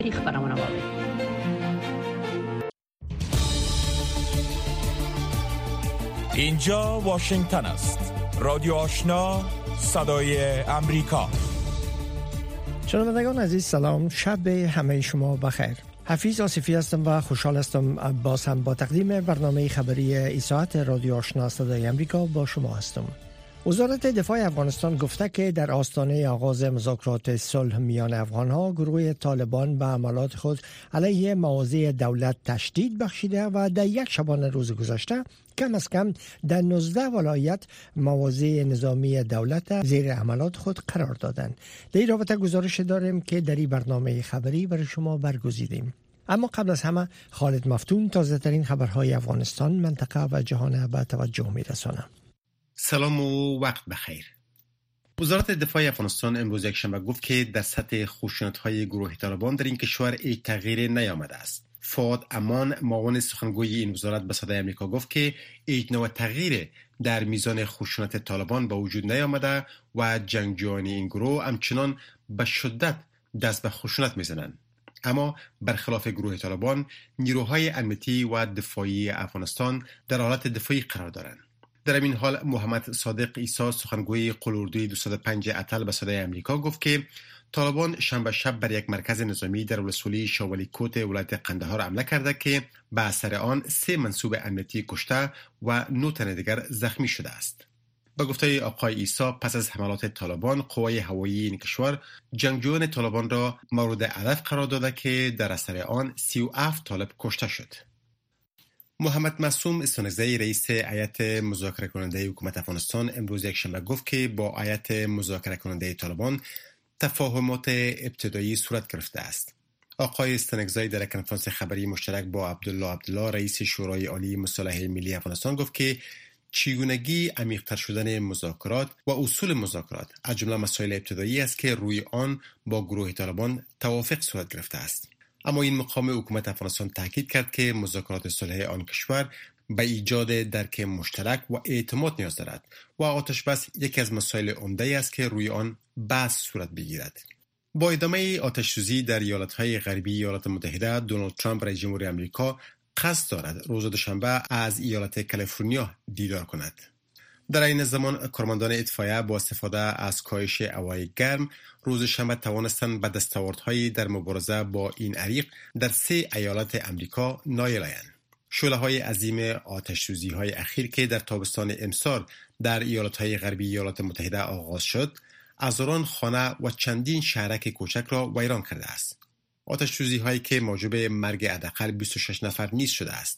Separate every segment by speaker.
Speaker 1: خبرونه واورید.
Speaker 2: اینجا واشنگتن است. رادیو آشنا، صدای امریکا.
Speaker 3: شنوندگان عزیز سلام، شب همه شما بخیر. حفیظ آصفی هستم و خوشحال هستم باز هم با تقدیم برنامه خبری این ساعت رادیو آشنا صدای امریکا با شما هستم. وزارت دفاع افغانستان گفته که در آستانه آغاز مذاکرات صلح میان افغانها، گروه طالبان به عملات خود علیه مواضع دولت تشدید بخشیده و در یک شبانه روز گذشته کم از کم در 19 ولایت مواضع نظامی دولت زیر عملات خود قرار دادند. در این رابطه گزارش داریم که در این برنامه خبری برای شما برگزیدیم. اما قبل از همه خالد مفتون تازه ترین خبرهای افغانستان، منطقه و جهان به توجه می‌رساند.
Speaker 4: سلام و وقت بخیر. وزارت دفاع افغانستان امروز یکشنبه گفت که در سطح خشونت‌های گروه طالبان در این کشور هیچ تغییری نیامده است. فؤاد امان، معاون سخنگوی این وزارت به صدای آمریکا گفت که هیچ نوع تغییری در میزان خشونت طالبان به وجود نیامده و جنگجویان این گروه همچنان به شدت دست به خشونت میزنند. اما برخلاف گروه طالبان، نیروهای امنیتی و دفاعی افغانستان در حالت دفاعی قرار دارند. در این حال محمد صادق عیسی، سخنگوی قلوردوی 205 اتل به صدای آمریکا گفت که طالبان شنبه شب بر یک مرکز نظامی در ولسوالی شاولی کوت ولایت قندهار حمله کرده که به اثر آن 3 منصوب امنیتی کشته و 9 تن دیگر زخمی شده است. به گفته آقای عیسی، پس از حملات طالبان، قوای هوایی این کشور جنگجویان طالبان را مورد هدف قرار داده که در اثر آن 37 طالب کشته شد. محمد معصوم استانکزی، رئیس هیئت مذاکره کننده حکومت افغانستان، امروز یکشنبه گفت که با هیئت مذاکره کننده طالبان تفاهمات ابتدایی صورت گرفته است. آقای استانکزی در کنفرانس خبری مشترک با عبدالله رئیس شورای عالی مصالحه ملی افغانستان گفت که چگونگی عمیق‌تر شدن مذاکرات و اصول مذاکرات از جمله مسائل ابتدایی است که روی آن با گروه طالبان توافق صورت گرفته است. اما این مقام حکومت افغانستان تاکید کرد که مذاکرات صلح آن کشور به ایجاد درک مشترک و اعتماد نیاز دارد و آتش بس یکی از مسائل عمده است که روی آن بحث صورت بگیرد. با ادامه آتش سوزی در ایالت‌های غربی ایالات متحده، دونالد ترامپ رئیس جمهور آمریکا قصد دارد روز دوشنبه از ایالت کالیفرنیا دیدار کند. در این زمان کارمندان اطفائیه با استفاده از کاهش هوای گرم روز شنبه توانستند به دستاوردهایی در مبارزه با این عریق در 3 ایالت امریکا نایل آیند. شعله‌های عظیم آتش‌سوزی‌های اخیر که در تابستان امسال در ایالت‌های غربی ایالات متحده آغاز شد، هزاران خانه و چندین شهرک کوچک را ویران کرده است. آتش‌سوزی‌هایی که موجب مرگ حداقل 26 نفر نیز شده است.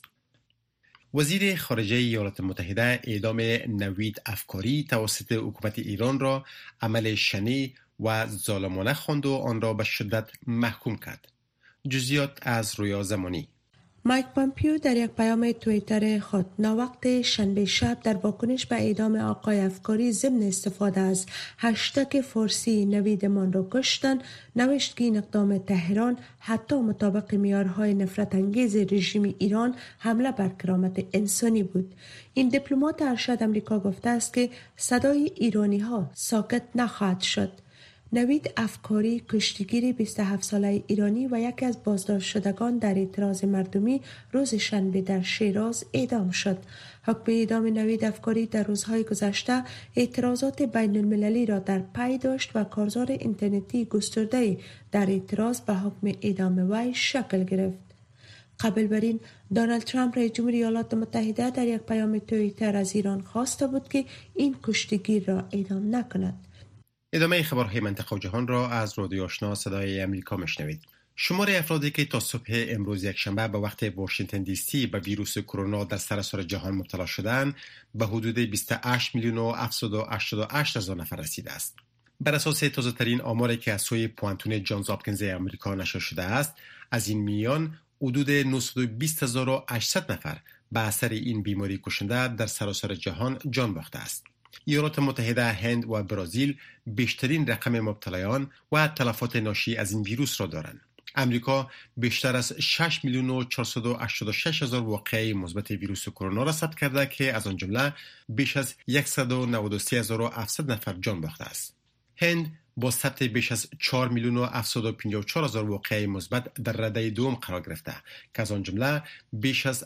Speaker 4: وزیر خارجه ایالات متحده اعدام نوید افکاری توسط حکومت ایران را عمل شنیع و ظالمانه خواند و آن را به شدت محکوم کرد. جزئیات از رویا زمانی.
Speaker 5: مایک پامپیو در یک پیام توییتر خود ناوقت شنبه شب در واکنش به اعدام آقای افکاری ضمن استفاده از هشتگ فارسی نویدمان را کشتن نوشت که این اقدام تهران حتی مطابق معیارهای نفرت انگیز رژیم ایران حمله بر کرامت انسانی بود. این دیپلمات ارشد آمریکا گفته است که صدای ایرانی ها ساکت نخواهد شد. نوید افکاری کشتیگیر 27 ساله ایرانی و یکی از بازداشت شدگان در اعتراض مردمی روز شنبه در شیراز اعدام شد. حکم اعدام نوید افکاری در روزهای گذشته اعتراضات بین المللی را در پی داشت و کارزار اینترنتی گسترده در اعتراض به حکم اعدام وی شکل گرفت. قبل بر این دونالد ترامپ رئیس جمهور ایالات متحده در یک پیام توییتر از ایران خواسته بود که این کشتیگیر را اعدام نکند.
Speaker 4: ادامه خبرهای منطقه و جهان را از رادیو آشنا صدای امریکا میشنوید. شمار افرادی که تا صبح امروز یکشنبه به وقت واشنگتن دی سی به ویروس کرونا در سراسر جهان مبتلا شدند به حدود 28 میلیون و 788 هزار نفر رسیده است. بر اساس تازه ترین آماری که از سوی پوانتون جانز هاپکینز آمریکا نشر شده است، از این میان حدود 920,800 نفر به اثر این بیماری کشنده در سراسر جهان جان باخته است. ایالات متحده، هند و برزیل بیشترین رقم مبتلایان و تلفات ناشی از این ویروس را دارند. امریکا بیشتر از 6 میلیون و 486 هزار واقعه مثبت ویروس کرونا را ثبت کرده که از آن جمله بیش از 193,700 نفر جان باخته است. هند با ثبت بیش از 4,754,000 واقعه مثبت در رده دوم قرار گرفته که از آن جمله بیش از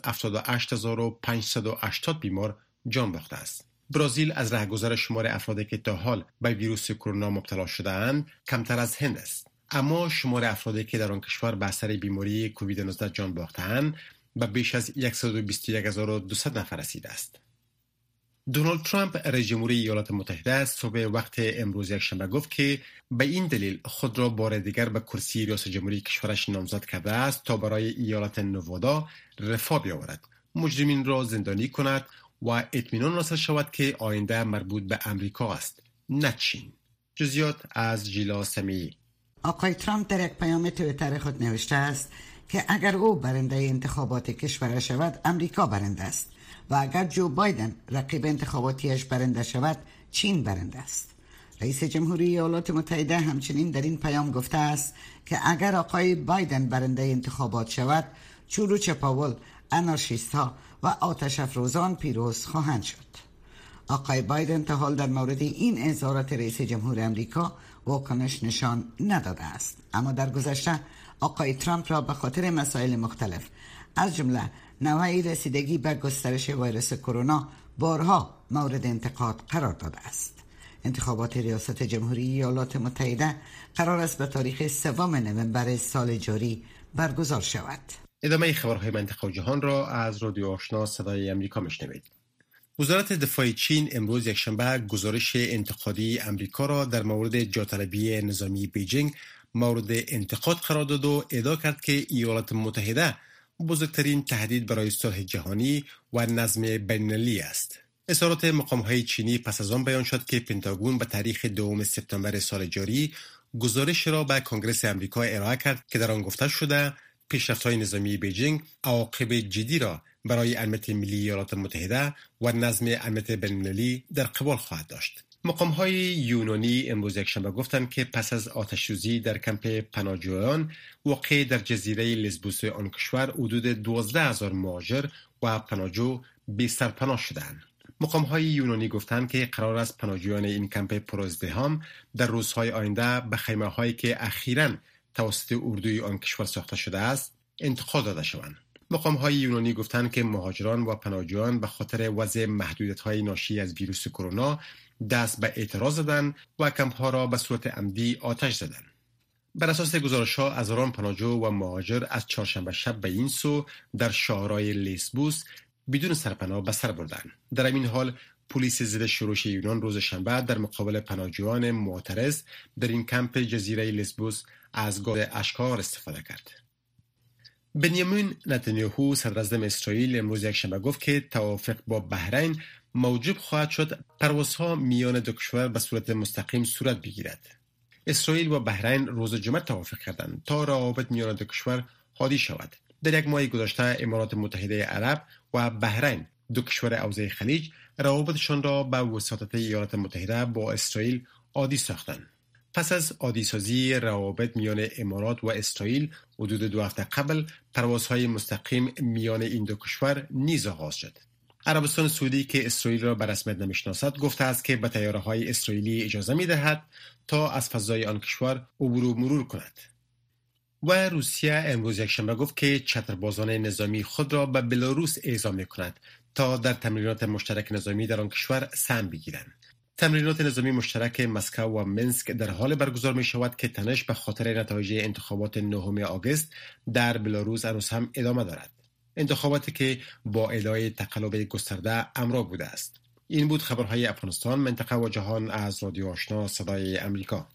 Speaker 4: 78,580 بیمار جان باخته است. برزیل از رهگذر شمار افرادی که تا حال به ویروس کرونا مبتلا شده‌اند کمتر از هند است. اما شمار افرادی که در آن کشور به اثر بیماری کووید 19 جان باخته‌اند به بیش از 121,200 نفر رسیده است. دونالد ترامپ رئیس جمهور ایالات متحده صبح وقت امروز یکشنبه گفت که به این دلیل خود را بار دیگر به کرسی ریاست جمهوری کشورش نامزد کرده است تا برای ایالت نوادا رفاه بیاورد، مجرمین را زندانی کند و اطمینان حاصل شود که آینده مربوط به امریکا است، نه چین. جزئیات از جیلا سمیعی.
Speaker 1: آقای ترامپ در یک پیام توییتر خود نوشته است که اگر او برنده انتخابات کشور شود، امریکا برنده است و اگر جو بایدن رقیب انتخاباتیش برنده شود، چین برنده است. رئیس جمهوری ایالات متحده همچنین در این پیام گفته است که اگر آقای بایدن برنده انتخابات شود، چروچ پاول، آنارشیست ها و آتش افروزان پیروز خواهند شد. آقای بایدن تا حال در مورد این اظهارات رئیس جمهور امریکا واکنش نشان نداده است، اما در گذشته آقای ترامپ را به خاطر مسائل مختلف از جمله نوعی رسیدگی به گسترش ویروس کرونا بارها مورد انتقاد قرار داده است. انتخابات ریاست جمهوری ایالات متحده قرار است به تاریخ 3 نوامبر سال جاری برگزار شود.
Speaker 4: ادامه خبرهای منطقه و جهان را از رادیو آشنا صدای امریکا میشنوید. وزارت دفاع چین امروز یکشنبه گزارش انتقادی امریکا را در مورد جاطلبی نظامی بیجینگ مورد انتقاد قرار داد و ادعا کرد که ایالات متحده بزرگترین تهدید برای صلح جهانی و نظم بین‌المللی است. اظهارات مقام‌های چینی پس از آن بیان شد که پنتاگون به تاریخ 2 سپتامبر سال جاری گزارش را به کنگره آمریکا ارائه کرد که در آن گفته شده پیشرفت‌های نظامی بیجینگ عواقب جدی را برای امنیت ملی ایالات متحده و نظم امنیت بین‌المللی در قبال خواهد داشت. مقام‌های یونانی امروز یکشنبه گفتند که پس از آتش‌سوزی در کمپ پناهجویان واقع در جزیره لزبوس آن کشور حدود 12,000 مهاجر و پناهجو بی سرپناه شدند. مقام‌های یونانی گفتند که قرار است پناهجویان این کمپ پرازدحام در روزهای آینده به خیمه‌هایی که اخیراً توسط اردوی آن کشور ساخته شده است انتقال داده شوند. مقام‌های یونانی گفتند که مهاجران و پناهجویان به خاطر وضع محدودیت‌های ناشی از ویروس کرونا دست به اعتراض زدند و کمپ‌ها را به صورت عمدی آتش زدند. بر اساس گزارش‌ها هزاران پناهجو و مهاجر از چهارشنبه شب به این سو در شهرهای لیسبوس بدون سرپناه به سر بردند. در این حال پلیس ضد شورش یونان روز شنبه در مقابل پناهجویان معترض در این کمپ جزیره لیسبوس از گاز اشکار استفاده کرد. بنیامین نتانیاهو صدراعظم اسرائیل امروز یکشنبه گفت که توافق با بحرین موجب خواهد شد پروازها میان دو کشور به صورت مستقیم صورت بگیرد. اسرائیل و بحرین روز جمعه توافق کردند تا روابط میان دو کشور هادی شود. در یک ماه گذشته امارات متحده عرب و بحرین، دو کشور حوزه خلیج، روابطشان را به وساطت ایالات متحده با اسرائیل عادی ساختند. پس از عادی سازی روابط میان امارات و اسرائیل حدود 2 هفته قبل پروازهای مستقیم میان این دو کشور نیز آغاز شد. عربستان سعودی که اسرائیل را به رسمیت نمیشناسد گفته است که به طیاره‌های اسرائیلی اجازه می‌دهد تا از فضای آن کشور عبور و مرور کند. و روسیه امروز یکشنبه گفت که چتربازان نظامی خود را به بلاروس اعزام می‌کند تا در تمرینات مشترک نظامی در آن کشور سهم بگیرند. تمرینات نظامی مشترک مسکو و منسک در حال برگزار می شود که تنش به خاطر نتایج انتخابات 9 آگوست در بلاروس هنوز هم ادامه دارد. انتخاباتی که با ادعای تقلب گسترده همراه بوده است. این بود خبرهای افغانستان، منطقه و جهان از رادیو آشنا صدای امریکا.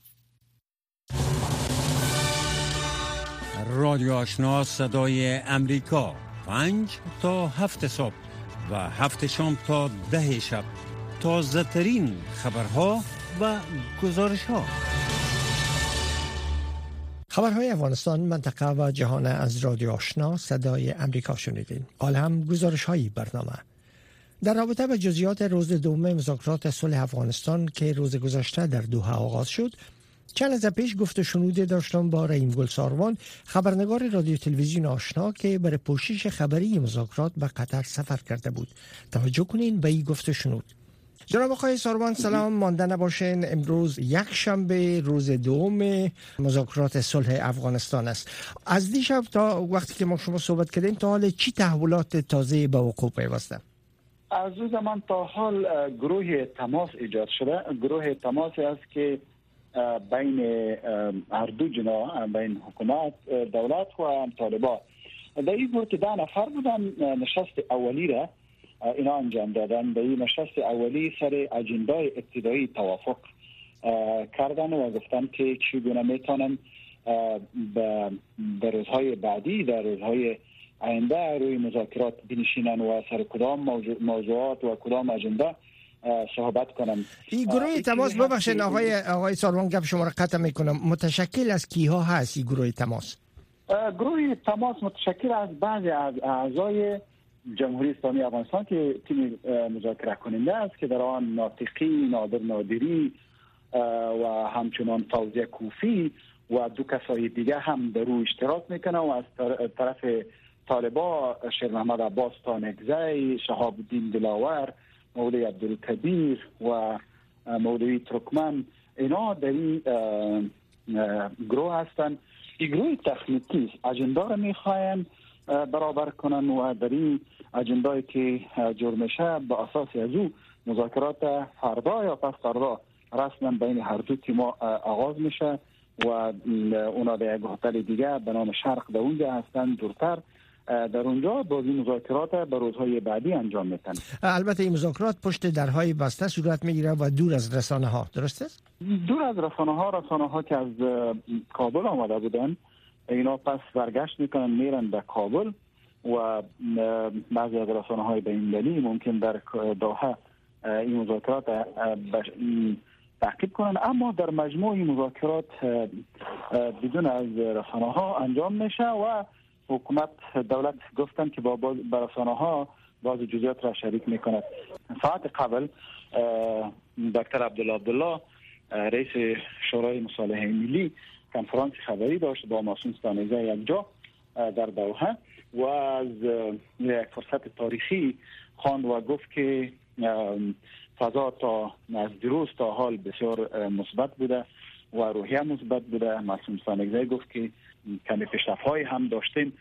Speaker 6: رادیو آشنا صدای امریکا 5 تا 7 صبح و 7 شام تا 10 شب. تازه ترین خبرها و گزارش ها.
Speaker 3: خبرهای افغانستان، منطقه و جهان از رادیو آشنا صدای امریکا شنیدین. حالا هم گزارش های برنامه. در رابطه با جزئیات روز دوم مذاکرات صلح افغانستان که روز گذشته در دوحه آغاز شد، چند از پیش گفت و شنود داشتم با رحیم گل ساروان، خبرنگار رادیو تلویزیون آشنا که برای پوشش خبری مذاکرات به قطر سفر کرده بود. توجه کنین به این گفت و شنود. جناب آقای ساروان سلام، مانده نباشین. امروز یک شنبه روز دوم مذاکرات صلح افغانستان است. از دیشب تا وقتی که ما شما صحبت کردیم تا حال چی تحولات تازه به وقوع پیوسته؟
Speaker 7: از او زمان تا حال گروه تماس ایجاد شده. گروه تماسی است که بین هر دو جناح، بین حکومت دولت و طالبان، در این گروه که 10 نفر بودن نشست اولی را اینا انجام دادن. در این نشست اولی سر اجندای ابتدایی توافق کردن و گفتن که چگونه میتونن در روزهای بعدی، در روزهای آینده روی مذاکرات بنشینن و سر کدام موضوعات و کدام اجندا صحبت کنن. این
Speaker 3: گروه تماس، ببخشید آقای ساروان گپ شما را قطع میکنم، متشکل از کیها هست این گروه تماس؟
Speaker 7: گروه تماس متشکل از بعضی از اعضای جمهوری اسلامی افغانستان که تیم مذاکره کننده است که در آن ناطقی، نادر نادری و همچنان فوزیه کوفی و 2 کسای دیگه هم در روی اشتراک میکنه و از طرف طالبان شیر محمد عباس تانکزی، شهاب الدین دلاور، مولوی عبدالکبیر و مولوی ترکمن، اینا در این گروه هستند. این گروه تخنیکی اجندا را میخواین برابر کنن و در این اجندایی که جور میشه به اساس از او مذاکرات فردا یا پس فردا رسما بین هر دو تیم‌ها آغاز میشه و اونا در یک هتل دیگه به نام شرق در اونجا هستن دورتر. در اونجا بازی مذاکرات به روزهای بعدی انجام میتن.
Speaker 3: البته این مذاکرات پشت درهای بسته صورت میگیره و دور از رسانه ها، درسته؟
Speaker 7: دور از رسانه ها که از کابل آمده بودن اینا پس برگشت میکنن میرن به کابل و بعضی از رسانه های بین‌المللی ممکن در دوحه این مذاکرات تعقیب کنن، اما در مجموع این مذاکرات بدون از رسانه ها انجام میشه و حکومت دولت گفتن که با رسانه ها بعض جزئیات را شریک میکند. ساعت قبل دکتر عبدالله رئیس شورای مصالحه ملی کنفرانس خبری داشت با معصوم ستانکزی یک جا در دوحه و از یک فرصت تاریخی خواند و گفت که فضا تا از دیروز تا حال بسیار مثبت بوده و روحیه مثبت بوده. معصوم ستانکزی گفت که کمی پیشرفت‌هایی هم داشتیم،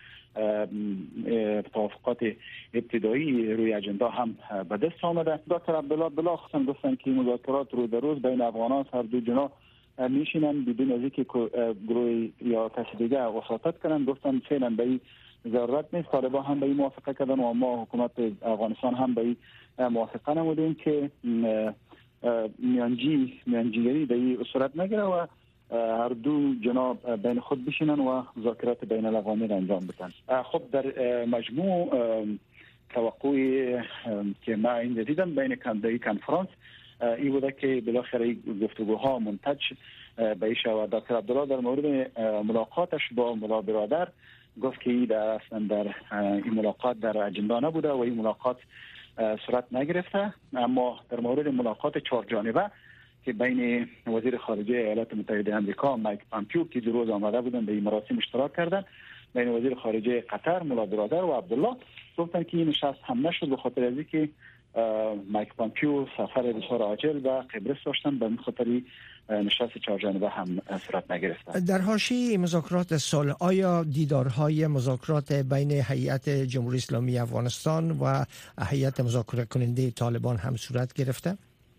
Speaker 7: توافقات ابتدایی روی اجندا هم به دست آمده. دکتر عبدالله خصوصا گفتن که مذاکرات رو در روز بین افغانان هر دو جناح میشینن بدون از اینکه گروه یا کسی دیگه وساطت کنن. گفتن فعلا به این ضرورت نیست. طالبان هم به این موافقه کردن و ما حکومت افغانستان هم به این موافقه نمودیم که میانجیگری به این صورت نگیره و هر دو جناح بین خود بشینن و مذاکرات بین الاقوام انجام بدن. خب در مجموع توقعی که ما این دیدم بین کنفرانس این بوده که بالاخره گفتگوها منتج بهش و دکتر عبدالله در مورد ملاقاتش با مولا برادر گفت که اصلا در این ملاقات در اجندا نبوده و این ملاقات صورت نگرفته، اما در مورد ملاقات 4 جانبه که بین وزیر خارجه ایالات متحده آمریکا مایک پامپیو که دیروز آمده بودن به این مراسم اشتراک کردن، بین وزیر خارجه قطر مولا برادر و عبدالله، گفتن که این نشست هم نشد به خاطر از اینکه مایک پامپیو سفر بسیار عاجل به قبرس داشتن، به این خاطر نشست 4 جانبه هم صورت نگرفت.
Speaker 3: در حاشیه مذاکرات صلح آیا دیدارهای مذاکرات بین هیئت جمهوری اسلامی افغانستان و هیئت مذاکره کننده طالبان هم صورت گرفته؟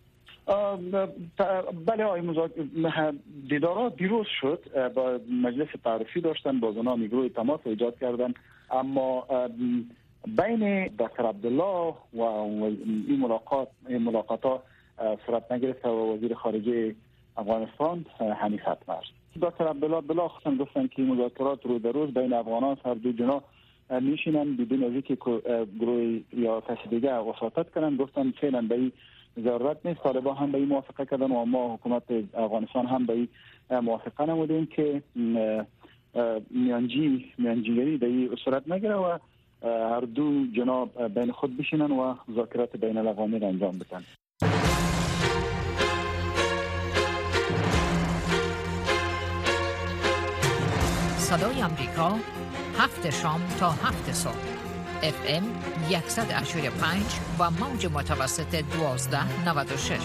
Speaker 7: بله، دیدارها دیروز شد، با مجلس تعریفی داشتن، با نام گروه تماس ایجاد کردن، اما بین دکتر عبدالله و این ملاقات ها صورت نگرفت و وزیر خارجه افغانستان حنیف اتمر. دکتر عبدالله بلاخصا گفتن که مذاکرات رو در روز بین افغانان هر دو جناح میشینن بدون از اینکه گروه یا کسی دیگه وساطت کنن. گفتن فعلا به این ضرورت نیست. طالبان هم به این موافقه کردن و ما حکومت افغانستان هم به این موافقه نمودیم که میانجیگری به این صورت نگیره و هر دو جناح بین خود بشینن و مذاکرات بین الاقوامی انجام بدن.
Speaker 8: صدای آمریکا 7 شام تا 7 صبح FM 100.5 و موج متوسط 1296.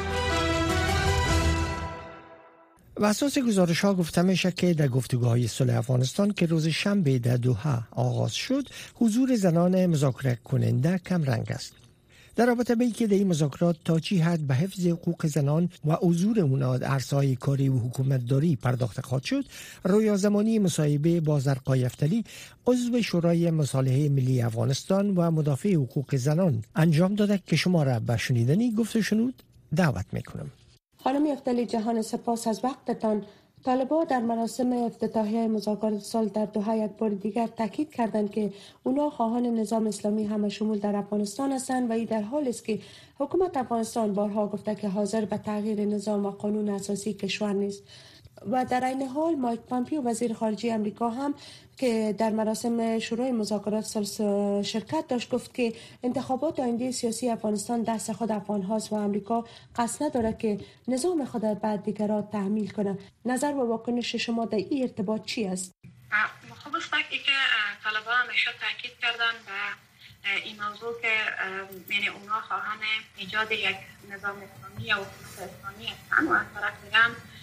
Speaker 3: و اساس گزارش ها گفته میشه که در گفتگوهای صلح افغانستان که روز شنبه در دوحه آغاز شد، حضور زنان مذاکره کننده کم رنگ است. در رابطه با اینکه در این مذاکرات تا چی حد به حفظ حقوق زنان و حضور اونا در عرصه‌های کاری و حکومتداری پرداخته خواهد شد، رویا زمانی مصاحبه با زرقای افتلی، عضو شورای مصالحه ملی افغانستان و مدافع حقوق زنان انجام داده که شما را به شنیدنی گفت و شنود دعوت میکنم.
Speaker 5: خانم افتلی جهان، سپاس از وقتتان. طالبان در مراسم افتتاحیه مذاکرات صلح در دوحه یک بار دیگر تاکید کردند که اونا خواهان نظام اسلامی همه شمول در افغانستان هستند و این در حالی است که حکومت افغانستان بارها گفته که حاضر به تغییر نظام و قانون اساسی کشور نیست. و در این حال مایک پامپیو وزیر خارجه امریکا هم که در مراسم شروع مذاکرات صلح شرکت داشت گفت که انتخابات آینده سیاسی افغانستان دست خود افغان هاست و امریکا قصد ندارد که نظام خود را بعد دیگران تحمیل کنه. نظر و واکنش شما در این ارتباط چی است؟
Speaker 9: خوب است که طالبان همیشه تاکید کردن و این موضوع که یعنی اونا خواهان ایجاد یک نظام اسلامی یا حکومت اسلامی هستند و از طرف دیگه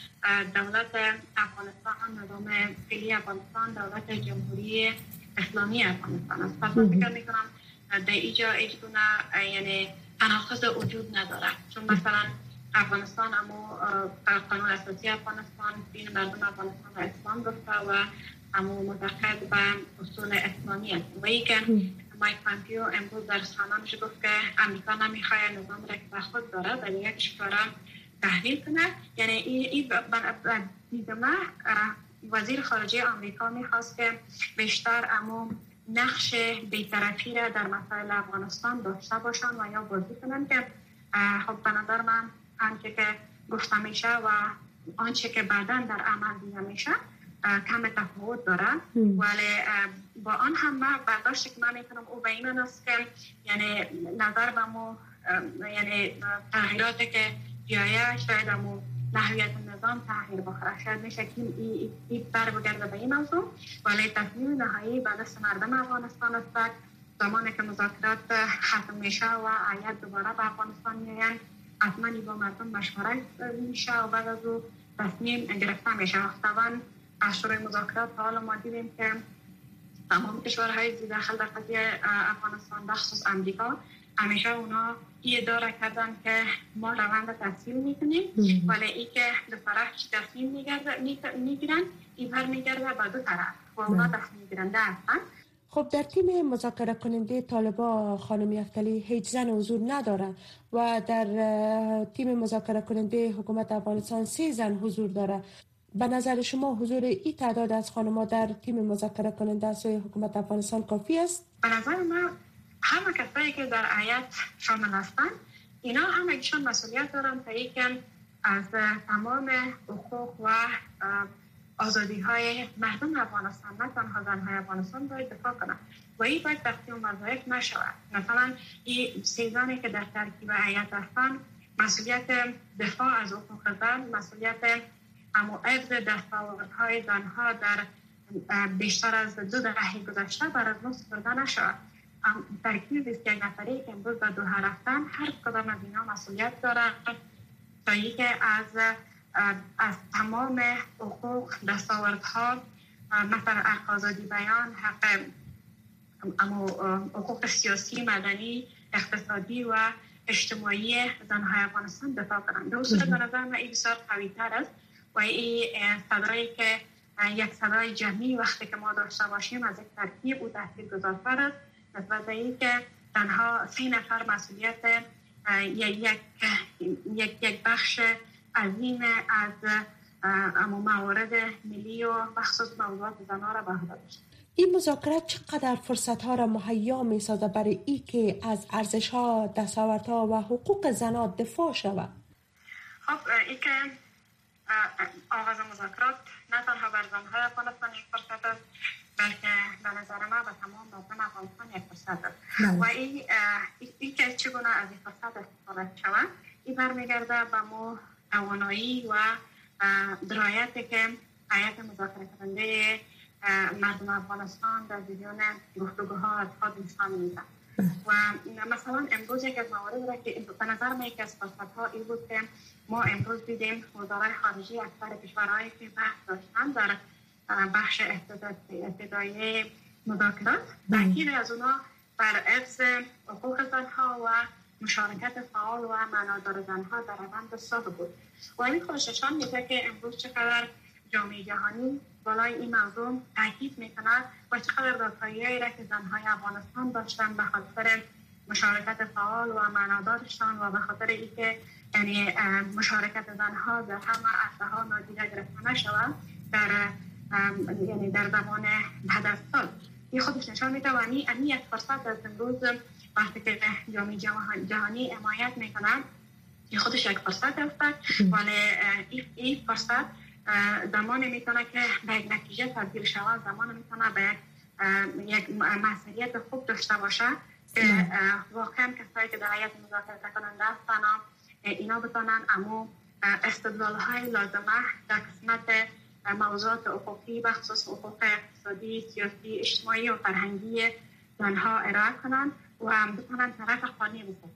Speaker 9: دولت افغانستان نظام فعلی افغانستان دولت جمهوری اسلامی افغانستان است. پس من فکر میکنم در اینجا هیچ گونه یعنی تناقض وجود نداره، چون مثلا افغانستان اما قانون اساسی افغانستان بین مردم افغانستان و اسلام گفته و اما معتقد به اصول اسلامی است و این که مایک پامپیو امروز در سخنانش گفت که امریکا نمیخواد نظام را که به خود داره در یک کشور تحلیل کنه. یعنی این دید من وزیر خارجه آمریکا میخواست که بیشتر اما نقش بی‌طرفی را در مسائل افغانستان داشته باشن و یا بازی کنن که خب به نظر من آنچه که گفته میشه و آنچه که بعداً در عمل دیده میشه کم تفاوت داره، ولی با آن هم من برداشت که من میکنم او به این است که یعنی نظر به ما یعنی تغییراتی که بیایه شاید امو نحویت نظام تغییر بخوره، شاید میشه که این بر بگرده به این موضوع، ولی تصمیم نهایی به دست مردم افغانستان است. زمانی که مذاکرات ختم میشه و هیئت دوباره به افغانستان میاین حتما با مردم مشورت میشه و بعد از او تصمیم گرفته میشه. طبعا از شروع مذاکرات حالا ما دیدیم که تمام کشورهای داخل در قضیه افغانستان بخصوص امریکا همیشه اونا این ادعا کردن که ما روند تسهیل میکنیم، ولی ای که دو طرف تصمیم میگیرن این بر میگرده به دو طرف و اونا تصمیم گیرنده هستن.
Speaker 5: خب در تیم مذاکره کننده طالبان خانم افتلی هیچ زن حضور نداره و در تیم مذاکره کننده حکومت افغانستان 3 زن حضور داره. به نظر شما حضور این تعداد از خانم‌ها در تیم مذاکره کننده از حکومت افغانستان کافی است؟
Speaker 9: به نظر من همه کسایی که در هیئت شامل هستند اینا هم یکشون مسئولیت دارن تا اینکه از تمام حقوق و آزادی‌های مردم افغانستان نه تنها زن‌های افغانستان باید دفاع کنند و این باید تقسیم وظایف نشود. مثلا این 3 زنی که در ترکیب هیئت هستند مسئولیت دفاع از حقوق زن، مسئولیت حفظ دستاوردهای زنها در بیشتر از 2 دهه گذشته بر از ما سپرده نشود. ترکیب 21 نفری که امروز به دوحه رفتن هر کدام از اینا مسئولیت دارند تا اینکه از تمام حقوق دستاوردها مثلا حق آزادی بیان، حق حقوق سیاسی، مدنی، اقتصادی و اجتماعی زنهای افغانستان دفاع کنند. در صورت به نظر من این بسیار قوی تر است و این صدایی که یک صدای جمعی وقتی که ما داشته باشیم از یک ترکیب و تحقیق گذارتر است نسبت به این که تنها 3 نفر مسئولیت یک بخش عظیم از موارد ملی و بخصوص موضوعات زنها را به عهده داشت.
Speaker 5: این مذاکرات چقدر فرصت‌ها را مهیا می‌سازد برای ای که از ارزش‌ها، دستاوردها و حقوق زنان دفاع شود؟
Speaker 9: خب این که آغاز مذاکرات نه تنها بر زن‌های افغانستان یک فرصت است بلکه به نظر من به تمام مردم افغانستان یک فرصت است و این که چگونه از این فرصت استفاده شود این برمیگرده به ما توانایی و درایتی که هیئت مذاکره کننده مردم افغانستان در جریان گفتگوها از خود نشان میدن. و مثلا امروز یک از موارد را که به نظر من یک از فرصت‌ها این بود که ما امروز دیدیم وزرای خارجه اکثر کشورهایی که بحث داشتن در بخش ابتدایی مذاکرات تاکید از اونا بر حفظ حقوق زنها و مشارکت فعال و معنادار زنها در روند صلح بود. و این خودش نشان میده که امروز چقدر جامعه جهانی بالای این موضوع تاکید میکنه و چقدر دارایی را که زنهای افغانستان داشتن به خاطر مشارکت فعال و معنادارشان و به خاطر اینکه یعنی مشارکت زنها در همه عرصه‌ها نادیده گرفته نشود در زمان هدف‌ها. این خودش نشان میده و این یک فرصت از امروز وقتی که جامعه جهانی حمایت میکنه این خودش یک فرصت است، ولی این فرصت زمان میتونه که به یک نتیجه تبدیل شود، زمان میتونه به یک مسئولیت خوب داشته باشه که واقعا کسایی که در هیئت مذاکره کننده هستن اینا بتونن امو استدلال های لازمه در قسمت موضوعات حقوقی به خصوص حقوق اقتصادی، سیاسی، اجتماعی و فرهنگی زنها ارائه کنن و هم بتونن طرف قانونی بسازن.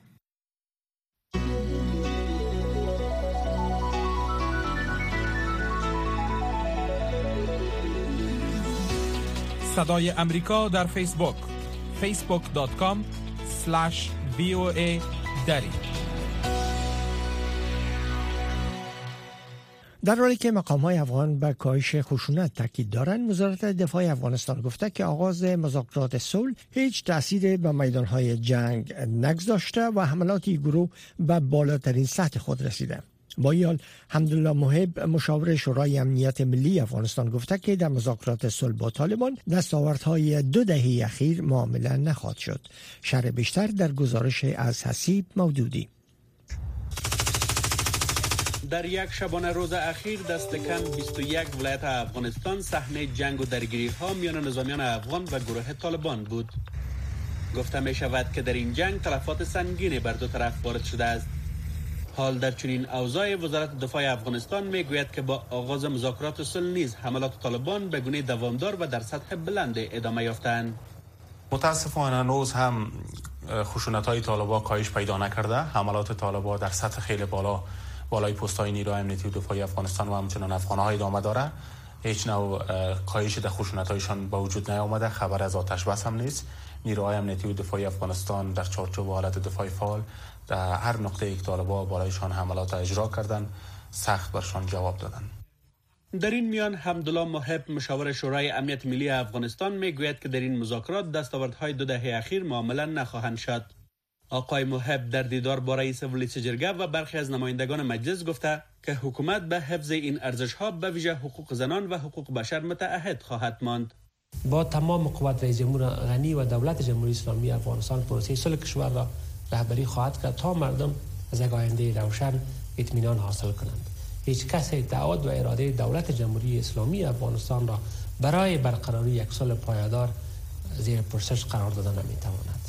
Speaker 2: صدای امریکا در فیسبوک facebook.com/VOA دری.
Speaker 3: در حالی که مقام‌های افغان به کاهش خشونت تاکید دارند، وزارت دفاع افغانستان گفته که آغاز مذاکرات صلح هیچ تأثیری به میدان‌های جنگ نگذاشته و حملات گروه به بالاترین سطح خود رسیده. با این حال حمدالله محب مشاور شورای امنیت ملی افغانستان گفته که در مذاکرات صلح با طالبان دستاوردهای 2 دهه اخیر معامله نخواهد شد. شرح بیشتر در گزارش از حسیب مودودی.
Speaker 10: در یک شبانه روز اخیر دست کم 21 ولایت افغانستان صحنه جنگ و درگیری ها میان نظامیان افغان و گروه طالبان بود. گفته می شود که در این جنگ تلفات سنگینی بر دو طرف وارد شده است. حال در چنین اوضاع وزارت دفاع افغانستان می گوید که با آغاز مذاکرات صلح نیز حملات طالبان به گونه دوامدار و در سطح بلند ادامه یافتند.
Speaker 11: متاسفانه هنوز هم خشونت‌های طالبان کاهش پیدا نکرده. حملات طالبان در سطح خیلی بالای پست‌های نیروی امنیتی و دفاعی افغانستان و همچنان افغان‌ها ادامه داره. هیچ نوع کاهش در خشونت‌هایشان به وجود نیامده. خبر از آتش بس هم نیست. نیروهای امنیتی و دفاعی افغانستان در چارچوب حالت دفاعی فعال در هر نقطه یک طالبان بالایشان حملات اجرا کردند، سخت برشان جواب دادند.
Speaker 10: در این میان حمدالله محب مشاور شورای امنیت ملی افغانستان میگوید که در این مذاکرات دستاوردهای 2 دهه اخیر معامله نخواهند شد. آقای محب در دیدار با رئیس ولایت جرگه و برخی از نمایندگان مجلس گفته که حکومت به حفظ این ارزش‌ها به ویژه حقوق زنان و حقوق بشر متعهد خواهد ماند.
Speaker 12: با تمام قوت رئیس جمهور غنی و دولت جمهوری اسلامی افغانستان پروسه صلح کشور را رهبری خواهد کرد تا مردم از یک آینده روشن اطمینان حاصل کنند. هیچ کس تعهد و اراده دولت جمهوری اسلامی افغانستان را برای برقراری یک صلح پایدار زیر پرسش قرار دادن نمی‌تواند.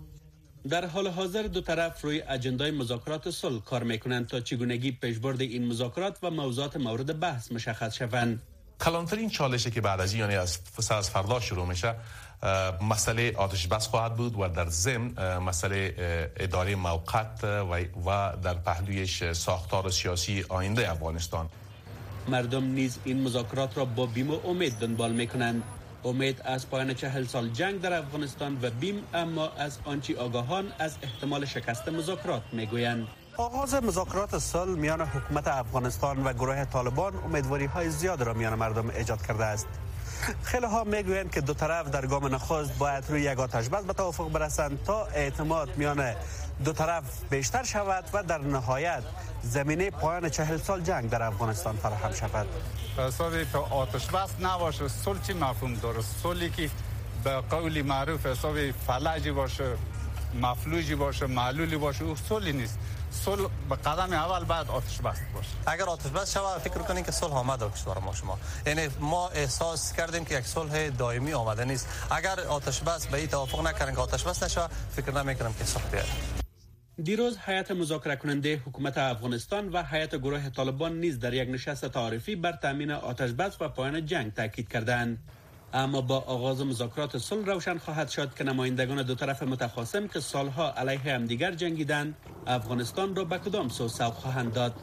Speaker 10: در حال حاضر دو طرف روی اجندای مذاکرات صلح کار میکنند تا چگونگی پیشبرد این مذاکرات و موضوعات مورد بحث مشخص شوند.
Speaker 11: کلانترین چالشی که بعد از یعنی از فردا شروع میشه مسئله آتش بس خواهد بود و در ضمن مسئله اداره موقت و در پهلویش ساختار سیاسی آینده افغانستان.
Speaker 10: مردم نیز این مذاکرات را با بیم و امید دنبال میکنند. امید از پایان 40 سال جنگ در افغانستان و بیم اما از آنچه آگاهان از احتمال شکست مذاکرات میگویند.
Speaker 13: آغاز مذاکرات صلح میان حکومت افغانستان و گروه طالبان امیدواری های زیاد را میان مردم ایجاد کرده است. خیلی ها میگویند که دو طرف در گام نخست باید روی یک آتش بس به توافق برسند تا اعتماد میان دو طرف بیشتر شود و در نهایت زمینه پایان 40 سال جنگ در افغانستان فراهم شود.
Speaker 14: حسابی که آتش بس نباشه، صلح چی مفهوم داره؟ صلحی که به قول معروف حسابی فلجی باشه، مفلوجی باشه، معلولی باشه، او صلحی نیست. صلح به قدم اول بعد آتش بس باشه.
Speaker 15: اگر آتش بس شود فکر کنین که صلح آمده در کشور ما شما. یعنی ما احساس کردیم که یک صلح دائمی آمده نیست. اگر آتش بس به این توافق نکردن که آتش بس نشه، فکر نمیکنم که صلح بیاد.
Speaker 10: دیروز هیئت مذاکره کننده حکومت افغانستان و هیئت گروه طالبان نیز در یک نشست تعارفی بر تامین آتش بس و پایان جنگ تاکید کردند. اما با آغاز مذاکرات صلح روشن خواهد شد که نمایندگان دو طرف متخاصم که سالها علیه همدیگر جنگیدند افغانستان را به کدام سو سوق خواهند داد.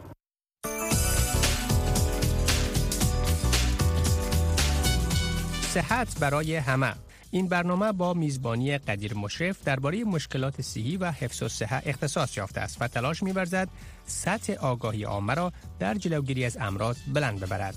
Speaker 16: صحت برای همه. این برنامه با میزبانی قدیر مشرف درباره مشکلات صحی و حفظ الصحه اختصاص یافته است و تلاش می‌ورزد سطح آگاهی عامه را در جلوگیری از امراض بلند ببرد.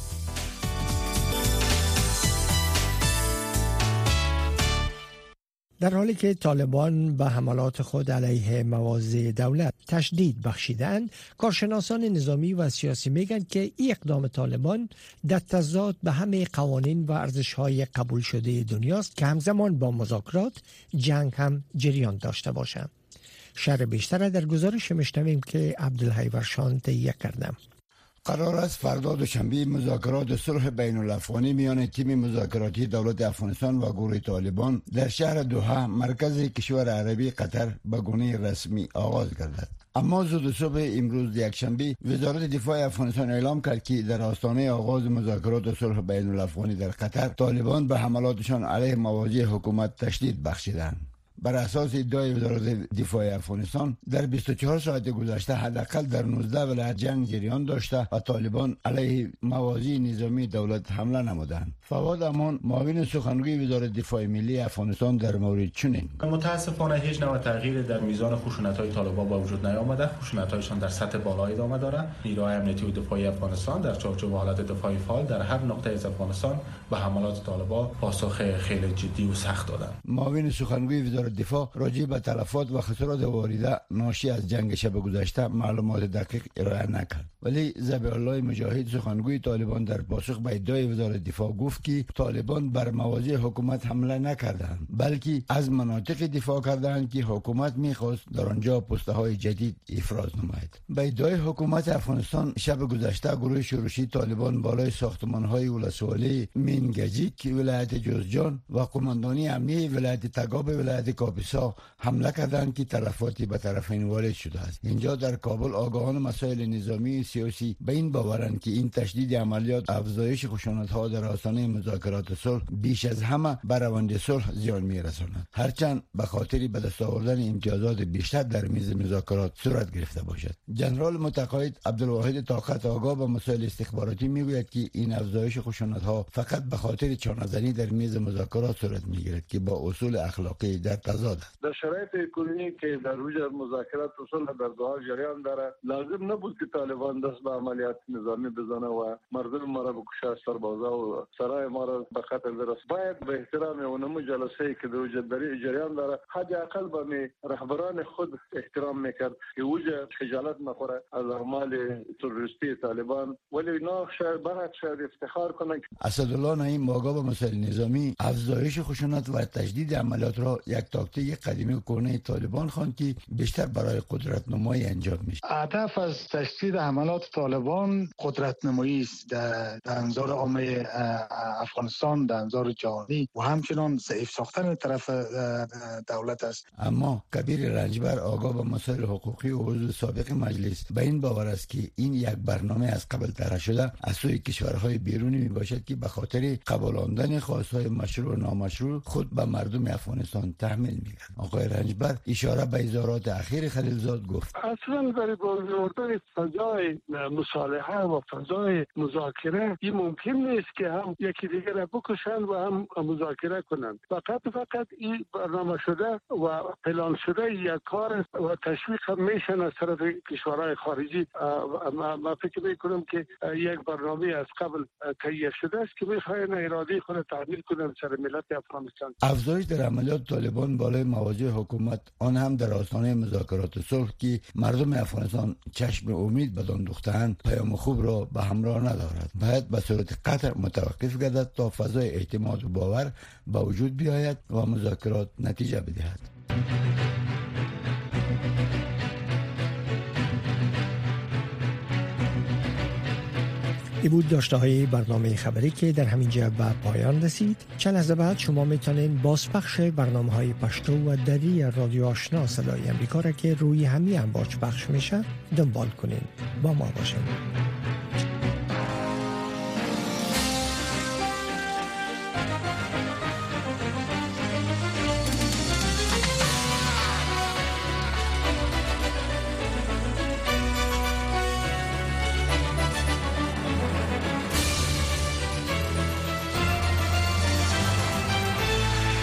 Speaker 3: در حالی که طالبان به حملات خود علیه مواضع دولت تشدید بخشیدند، کارشناسان نظامی و سیاسی میگن که این اقدام طالبان در تضاد به همه قوانین و ارزش‌های قبول شده دنیاست که همزمان با مذاکرات جنگ هم جریان داشته باشند. شرح بیشتر در گزارش میشنویم که عبدالحی ورشان تهیه کردم.
Speaker 17: قرار است فردا دوشنبه مذاکرات صلح بین الافغانی میان تیم مذاکراتی دولت افغانستان و گروه طالبان در شهر دوحه مرکز کشور عربی قطر به گونه رسمی آغاز گردد. اما زود صبح امروز یکشنبه وزارت دفاع افغانستان اعلام کرد که در آستانه آغاز مذاکرات صلح بین الافغانی در قطر طالبان به حملاتشان علیه مواضع حکومت تشدید بخشیدند. بر اساس ادعای وزارت دفاع افغانستان در 24 ساعت گذشته حداقل در 19 ولایت جنگ جریان داشته و طالبان علیه مواضع نظامی دولت حمله نمودند. فواد امان معاون سخنگوی وزارت دفاع ملی افغانستان در مورد چنین:
Speaker 11: متاسفانه هیچ نوع تغییر در میزان خشونت‌های طالبان با وجود نیامده. خشونت‌هایشان در سطح بالا ادامه دارد. نیروهای امنیتی و دفاعی افغانستان در چارچوب حالت دفاعی فعال در هر نقطه از افغانستان به حملات طالبان پاسخ خیلی جدی و سخت دادند.
Speaker 17: معاون سخنگوی وزارت دفاع راجع به تلفات و خسارات وارده ناشی از جنگ شب گذشته معلومات دقیق ارائه نکرد، ولی ذبیح الله مجاهد سخنگوی طالبان در پاسخ به ادعای وزارت دفاع گفت که طالبان بر مواضع حکومت حمله نکردند، بلکه از مناطق دفاع کردند که حکومت می‌خواست در آنجا پست‌های جدید افراز نماید. به ادعای حکومت افغانستان شب گذشته گروه شورشی طالبان بالای ساختمان‌های ولسوالی مینگجیک ولایت جوزجان و قماندانی امنیه ولایت تگاب ولایت کاپیسا حمله کردند که تلفاتی به طرفین وارد شده است. اینجا در کابل آگاهان مسائل نظامی و سیاسی به این باورند که این تشدید عملیات افزایش خشونت‌ها در آستانه مذاکرات صلح بیش از همه به روند صلح زیان می‌رساند، هرچند به خاطر به دست آوردن امتیازات بیشتر در میز مذاکرات صورت گرفته باشد. جنرال متقاعد عبدالواحد طاقت آگاه به مسائل استخباراتی میگوید که این افزایش خشونت‌ها فقط به خاطر چانه‌زنی در میز مذاکرات صورت می‌گیرد که با اصول اخلاقی در تضاد است.
Speaker 18: در شرایط کنونی که در روی مذاکرات و صلح در دوحه جریان دارد، لازم نبود که طالبان دست به عملیات نظامی بزنه و مردم ما را بکشه، سربازا و سرای ما را به قتل برسانه. باید به احترام اونمو جلسه‌ای که در جریان داره حداقل به رهبران خود احترام میکرد که اوجه خجالت نخوره از اعمال تروریستی طالبان، ولی اینا شاید افتخار کنند.
Speaker 17: اسدالله نعیم آگاه به مسائل نظامی افزایش خشونت و تشدید عملیات را یک تاکتیک قدیمی و کهنه طالبان خواند که بیشتر برای قدرت نمایی انجام میشه.
Speaker 19: هدف از تشدید حملات طالبان قدرت نمایی است در انظار عامه افغانستان، در انظار جهانی و همچنان ضعیف ساختن طرف دولت است.
Speaker 17: اما کبیر رنجبر آگاه به مسائل حقوقی و عضو سابق مجلس به این باور است که این یک برنامه از قبل طرح شده از سوی کشورهای بیرونی می باشد که به خاطر قبولاندن خواستهای مشروع و نامشروع خود به مردم افغانستان تحمیل می‌کنند. آقای رنجبر اشاره به اظهارات اخیر خلیلزاد گفت:
Speaker 18: اصلا برای بازآوردن فضای مصالحه و فضای مذاکره این ممکن نیست که هم یکی دیگر را بکشند و هم مذاکره کنند. فقط این برنامه شده و پلان شده یک کار است و تشویق هم میشن از طرف کشورهای خارجی. ما فکر میکنم که یک برنامه از قبل تهیه شده است که میخواین اراده خود تعمیل کنند سر ملت افغانستان.
Speaker 17: افزایش در عملیات طالبان بالای مواضع حکومت، آن هم در آستانه مذاکرات صلح که مردم افغانستان چشم امید بدان دوخته‌اند، پیام خوب را به همراه ندارد. باید به صورت قطع متوقف گردد تا فضای اعتماد و باور به وجود بیاید و مذاکرات نتیجه بدهد.
Speaker 3: ای بود داشته های برنامه خبری که در همین جا به پایان رسید. چند لحظه بعد شما میتونین بازپخش برنامه های پشتو و دری رادیو آشنا صدای امریکا را که روی همین امواج پخش میشه دنبال کنین. با ما باشین.